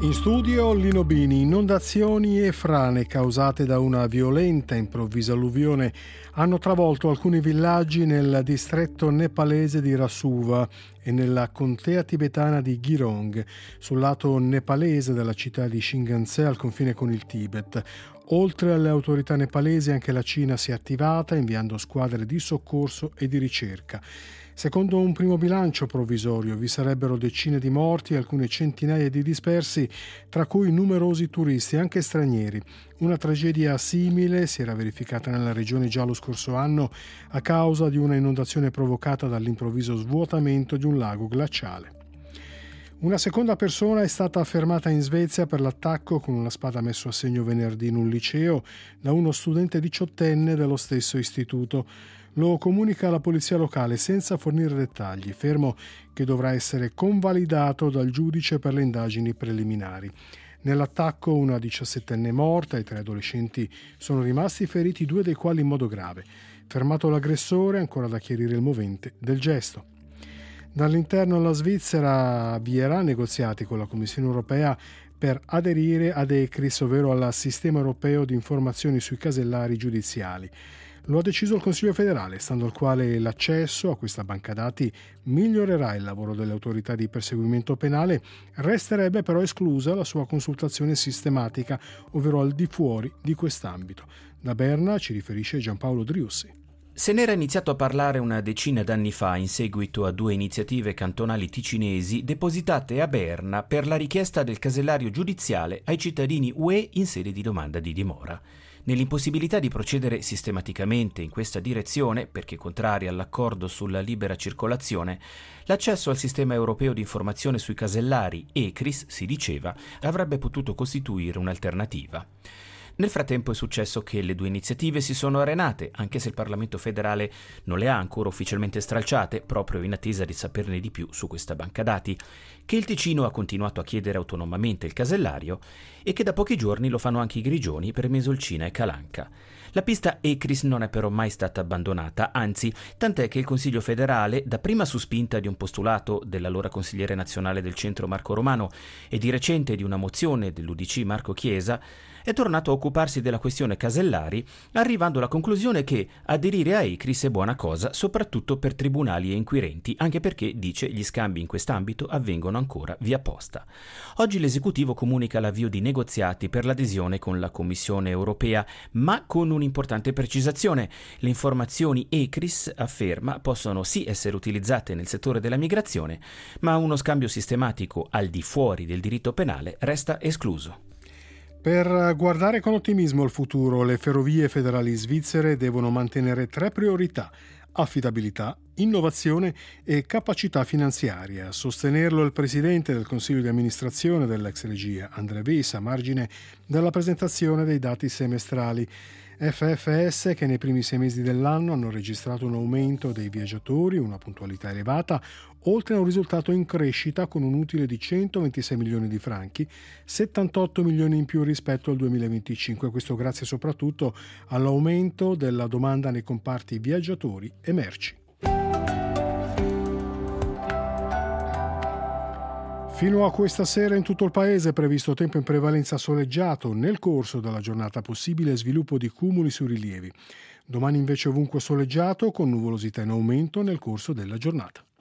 In studio Lino Bini. Inondazioni e frane causate da una violenta improvvisa alluvione hanno travolto alcuni villaggi nel distretto nepalese di Rasuva e nella contea tibetana di Girong, sul lato nepalese della città di Shinganse al confine con il Tibet. Oltre alle autorità nepalesi, anche la Cina si è attivata inviando squadre di soccorso e di ricerca. Secondo un primo bilancio provvisorio vi sarebbero decine di morti e alcune centinaia di dispersi, tra cui numerosi turisti, anche stranieri. Una tragedia simile si era verificata nella regione già lo scorso anno a causa di una inondazione provocata dall'improvviso svuotamento di un lago glaciale. Una seconda persona è stata fermata in Svezia per l'attacco con una spada messo a segno venerdì in un liceo da uno studente diciottenne dello stesso istituto. Lo comunica la polizia locale senza fornire dettagli, fermo che dovrà essere convalidato dal giudice per le indagini preliminari. Nell'attacco una 17enne è morta e 3 adolescenti sono rimasti feriti, 2 dei quali in modo grave. Fermato l'aggressore, ancora da chiarire il movente del gesto. Dall'interno la Svizzera avvierà negoziati con la Commissione europea per aderire ad ECRIS, ovvero al Sistema Europeo di Informazioni sui Casellari Giudiziali. Lo ha deciso il Consiglio federale, stando al quale l'accesso a questa banca dati migliorerà il lavoro delle autorità di perseguimento penale, resterebbe però esclusa la sua consultazione sistematica, ovvero al di fuori di quest'ambito. Da Berna ci riferisce Giampaolo Driussi. Se n'era iniziato a parlare una decina d'anni fa in seguito a 2 iniziative cantonali ticinesi depositate a Berna per la richiesta del casellario giudiziale ai cittadini UE in sede di domanda di dimora. Nell'impossibilità di procedere sistematicamente in questa direzione, perché contraria all'accordo sulla libera circolazione, l'accesso al sistema europeo di informazione sui casellari, ECRIS, si diceva, avrebbe potuto costituire un'alternativa. Nel frattempo è successo che le 2 iniziative si sono arenate, anche se il Parlamento federale non le ha ancora ufficialmente stralciate, proprio in attesa di saperne di più su questa banca dati, che il Ticino ha continuato a chiedere autonomamente il casellario e che da pochi giorni lo fanno anche i Grigioni per Mesolcina e Calanca. La pista ECRIS non è però mai stata abbandonata, anzi, tant'è che il Consiglio federale, dapprima su spinta di un postulato dell'allora consigliere nazionale del centro Marco Romano e di recente di una mozione dell'UDC Marco Chiesa, è tornato a occuparsi della questione casellari, arrivando alla conclusione che aderire a ECRIS è buona cosa, soprattutto per tribunali e inquirenti, anche perché, dice, gli scambi in quest'ambito avvengono ancora via posta. Oggi l'esecutivo comunica l'avvio di negoziati per l'adesione con la Commissione europea, ma con un'importante precisazione. Le informazioni ECRIS, afferma, possono sì essere utilizzate nel settore della migrazione, ma uno scambio sistematico al di fuori del diritto penale resta escluso. Per guardare con ottimismo al futuro, le ferrovie federali svizzere devono mantenere 3 priorità: affidabilità, innovazione e capacità finanziaria. A sostenerlo il presidente del Consiglio di amministrazione dell'ex regia, André Wyss, a margine della presentazione dei dati semestrali. FFS che nei primi 6 mesi dell'anno hanno registrato un aumento dei viaggiatori, una puntualità elevata, oltre a un risultato in crescita con un utile di 126 milioni di franchi, 78 milioni in più rispetto al 2025, questo grazie soprattutto all'aumento della domanda nei comparti viaggiatori e merci. Fino a questa sera in tutto il paese è previsto tempo in prevalenza soleggiato, nel corso della giornata possibile sviluppo di cumuli su rilievi. Domani invece ovunque soleggiato con nuvolosità in aumento nel corso della giornata.